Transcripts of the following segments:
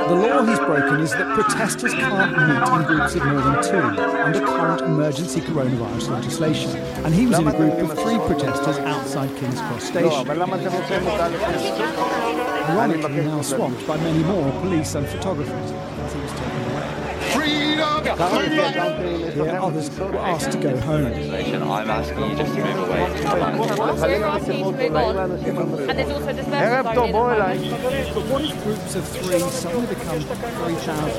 The law he's broken is that protesters can't meet in groups of more than 2 under current emergency coronavirus legislation. And he was in a group of 3 protesters outside King's Cross Station. Ironically now swamped by many more police and photographers as he was taken away. Here others were asked to go home. I'm asking you just to move away. And there's also dispersal Groups of 3 suddenly become 3,000.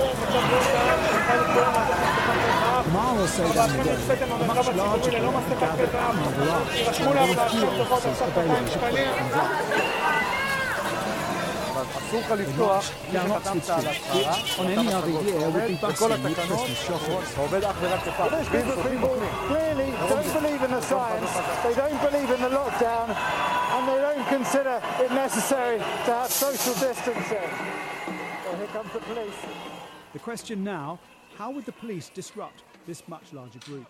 Kamal will say down the road, a much larger group gathered at Marble Arch, with few officers available to put things up. Down Oxford Street, which on any other year would be bustling with Christmas shopping. Those people clearly don't believe in the science, they don't believe in the lockdown, and they don't consider it necessary to have social distancing. Well, here comes the police. The question now, how would the police disrupt this much larger group?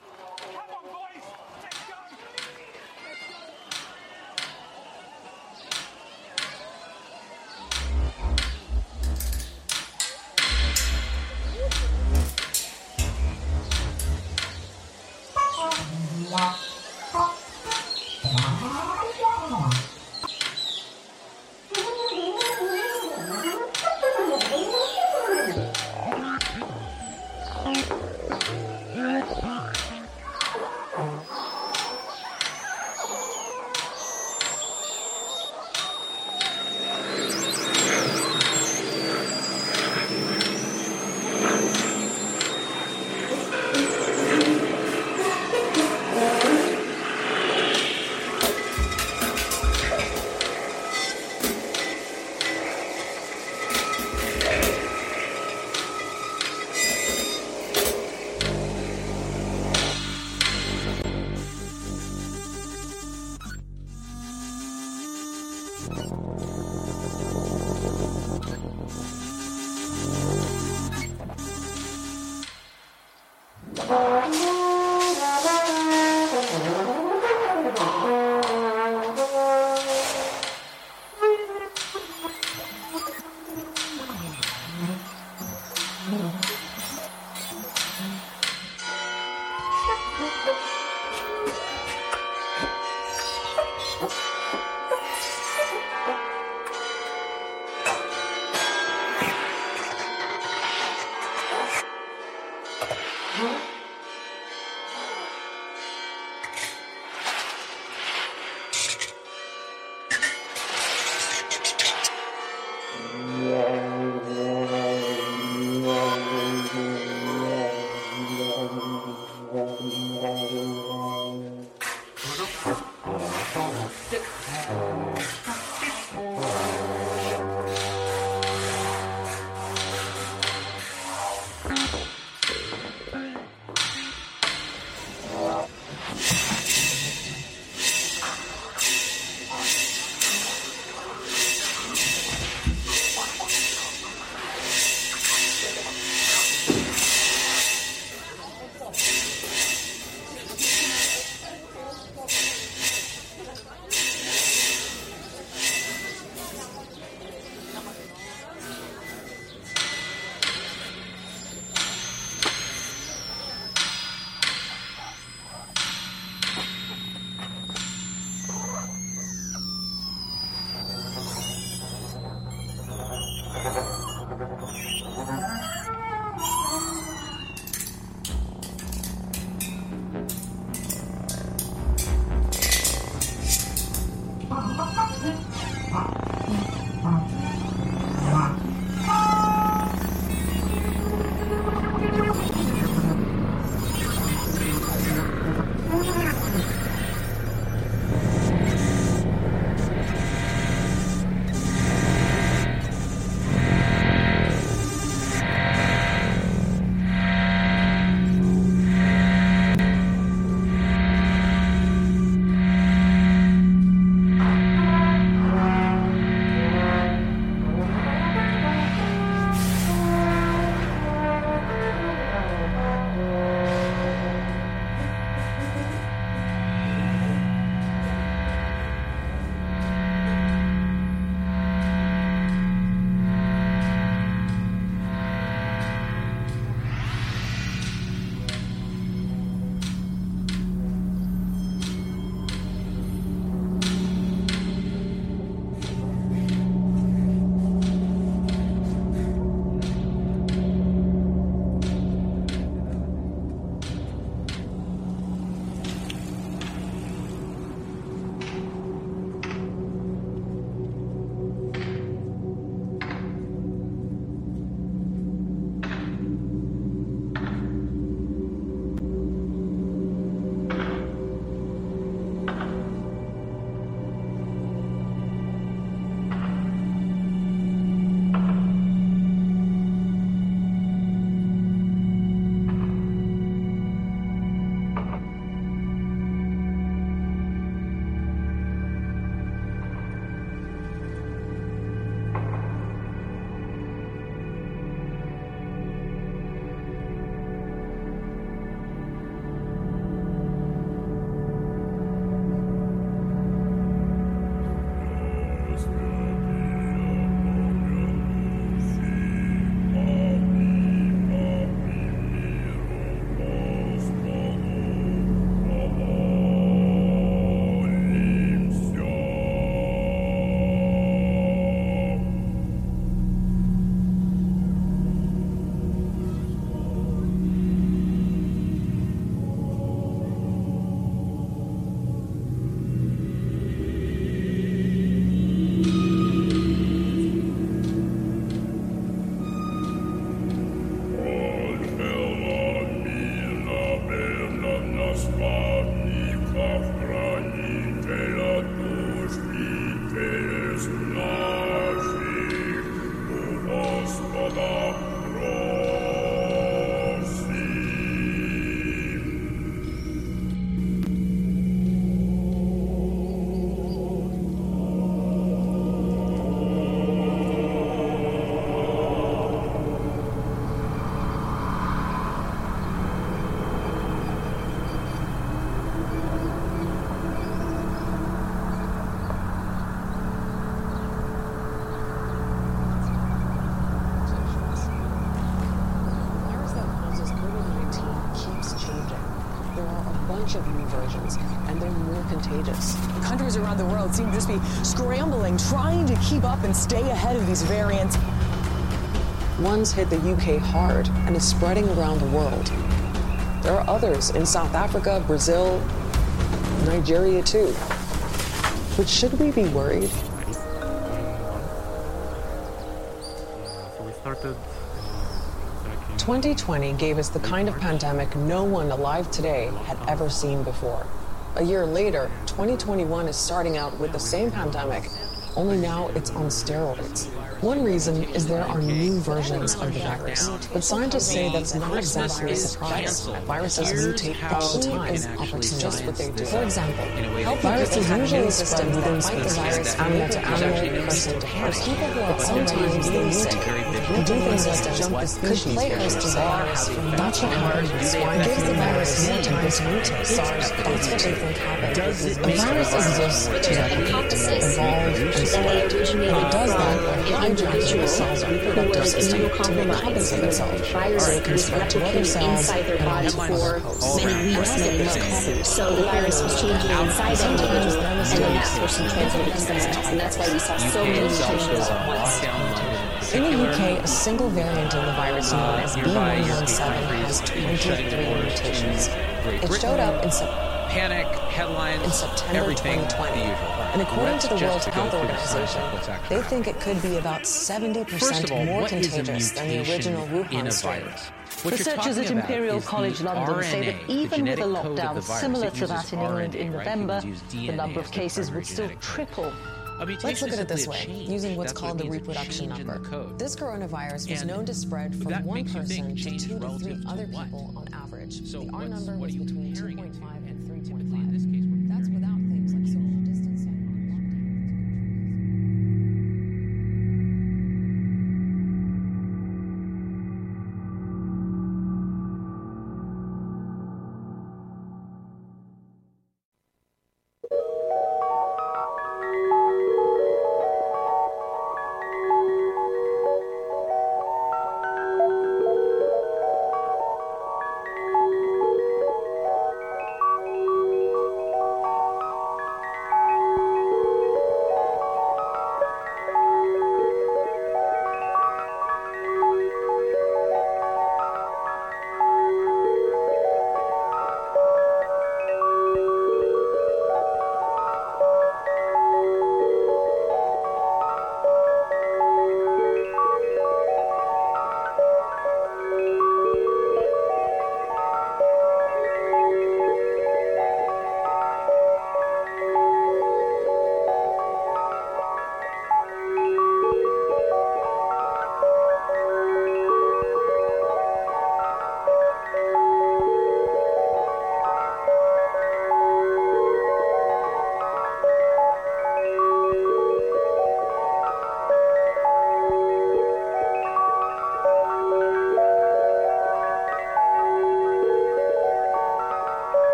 bunch of new versions, and they're more contagious. Countries around the world seem to just be scrambling, trying to keep up and stay ahead of these variants. One's hit the UK hard and is spreading around the world. There are others in South Africa, Brazil, Nigeria too. But should we be worried? So we started. 2020 gave us the kind of pandemic no one alive today had ever seen before. A year later, 2021 is starting out with the same pandemic, only now it's on steroids. One reason is there are new versions of the virus, but scientists say that's not exactly a surprise. Viruses mutate all the time, it's just what they do. For example, viruses usually spread within species, animal to animal, person to person. But sometimes they mutate, and do things like jump the species. Could play host to the virus. That's what happened with swine. It gives the virus more time to mutate. SARS, that's what they think happened. A virus exists to evolve and spread. And it does that by hijacking the cell's reproductive system to compensate itself, so it can spread to other cells and onto other hosts. Many weeks, many months. So the virus was changing inside them, and then that's where she transmitted themselves. And that's why we saw so many mutations at once. In the UK, a single variant of the virus known as B117 has 23 mutations. It showed up in panic, headlines, in September everything 2020. the usual. And according to the World Just to go Health through the science Organization, of what's actually they happening. think it could be about 70% more what is a contagious than the mutation original in Wuhan a strain. virus? What you're Researchers talking at about Imperial is College the London say that RNA, the even with a genetic code of lockdown the virus. similar It to that uses in England RNA, in right? November, You use the DNA number of as the cases primary would still genetic code. triple. Let's look at it this way, using what's called the reproduction number. This coronavirus was known to spread from one person to 2 to 3 other people on average. The R number was between 2.5 and 3.5. That's without things like social distancing or lockdowns.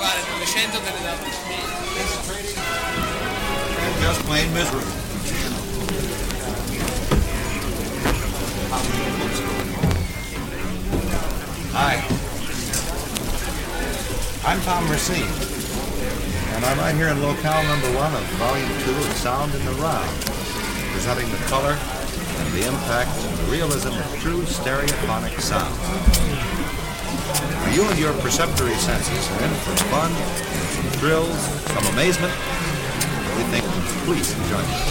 guarda, 900 te ne davo. Just plain miserable. Hi. I'm Tom Racine, and I'm right here in locale number 1 of Volume 2 of Sound in the Round, presenting the color and the impact and the realism of true stereophonic sound. Now, you and your perceptory senses are in for fun, thrills, some amazement. We think please enjoy it.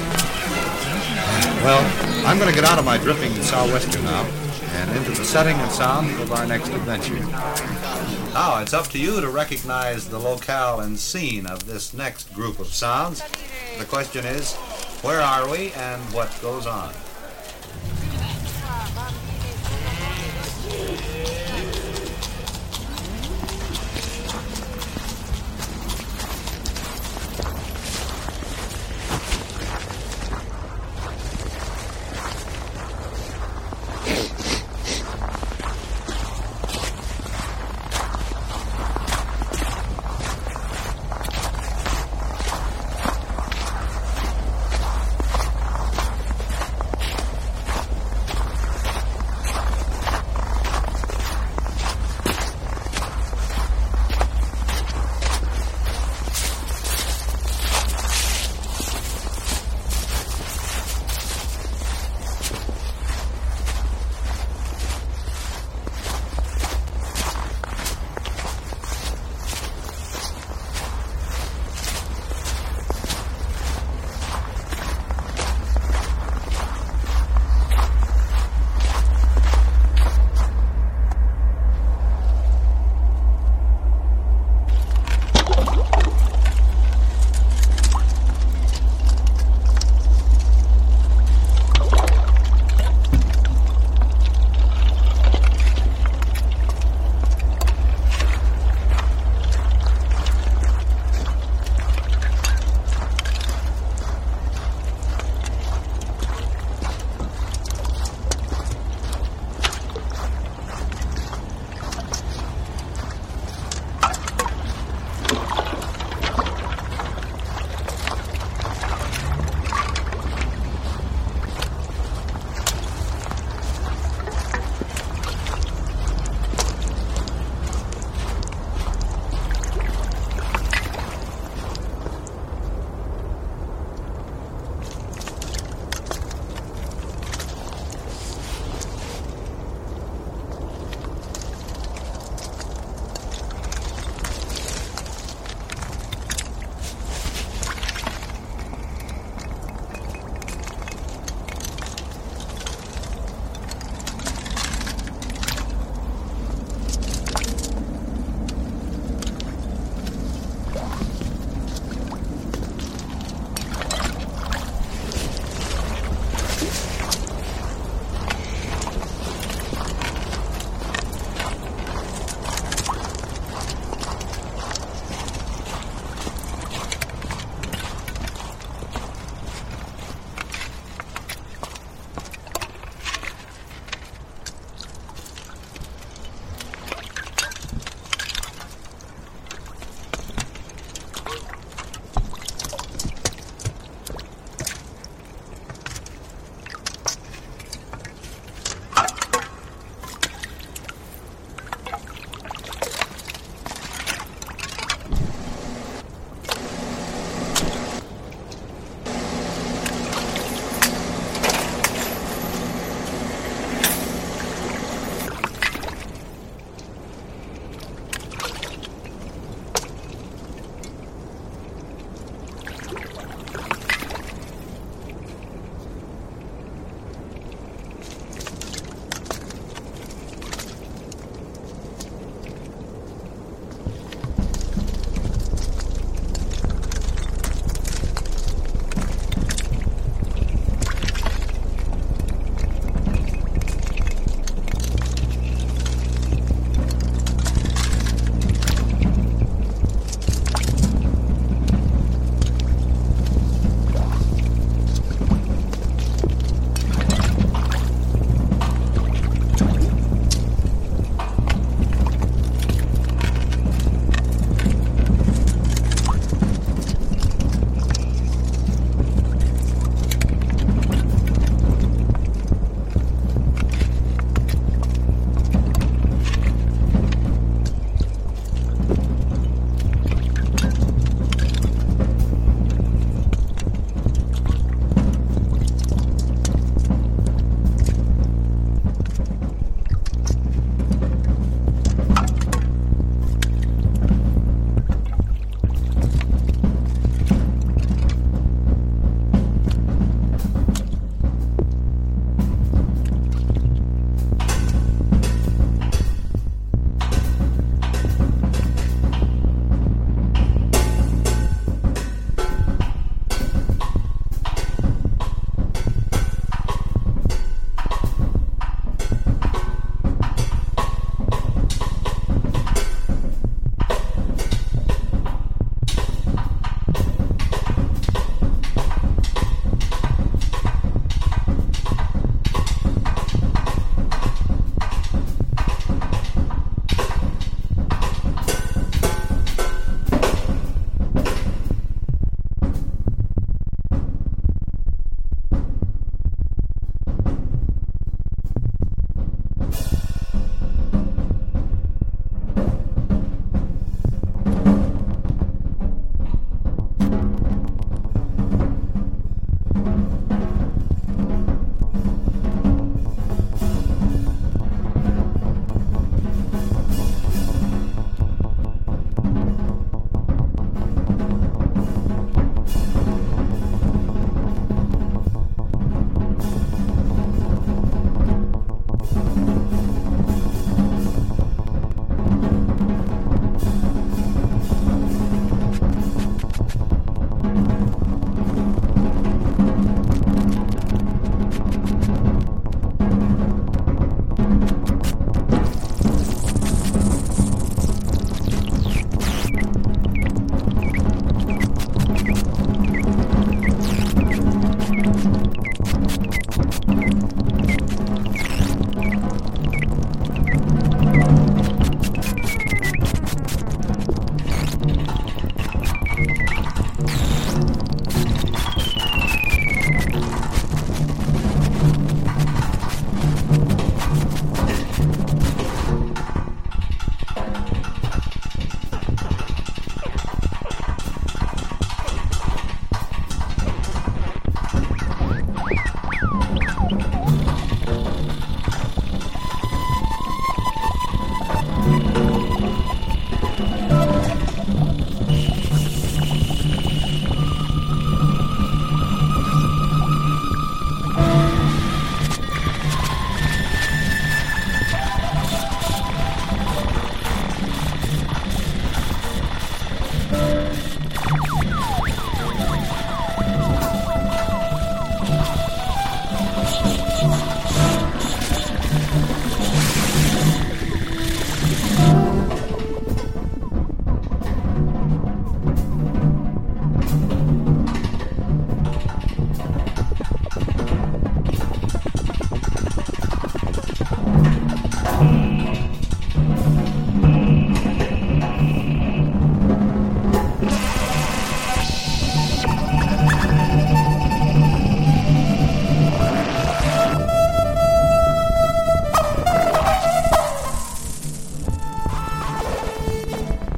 Well, I'm going to get out of my dripping sou'wester now and into the setting and sound of our next adventure. Now, it's up to you to recognize the locale and scene of this next group of sounds. The question is, where are we and what goes on?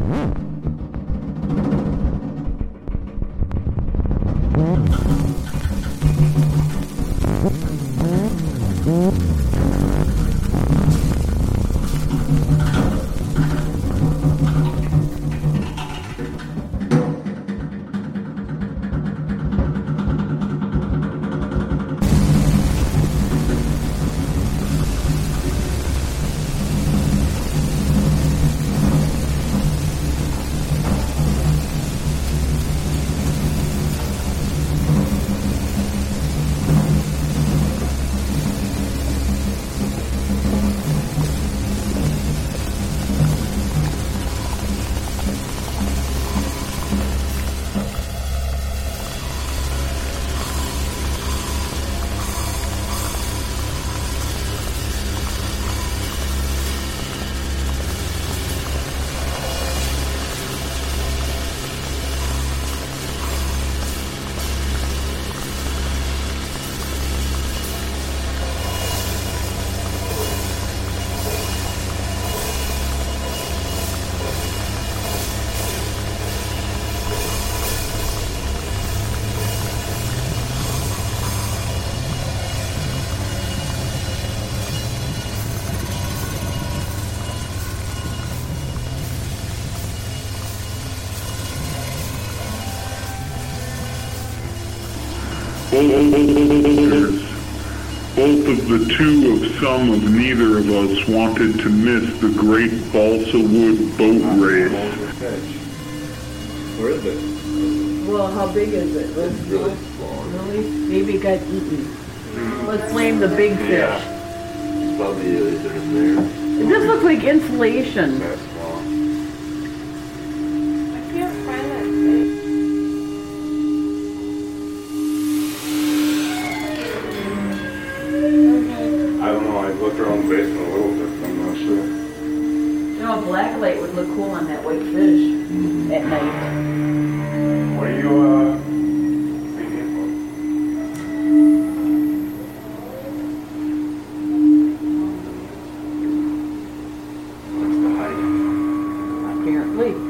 Both of the two of some of neither of us wanted to miss the great Balsa Wood boat race. Where is it? Well, how big is it? It's really small. Really? Maybe it got eaten. Let's blame the big fish. Yeah. It's probably there. This looks like insulation. That's small. I can't find that thing. I don't know. I looked around the basement a little bit. I'm not sure. You know, a black light would look cool on that white fish at night. What are you, Apparently.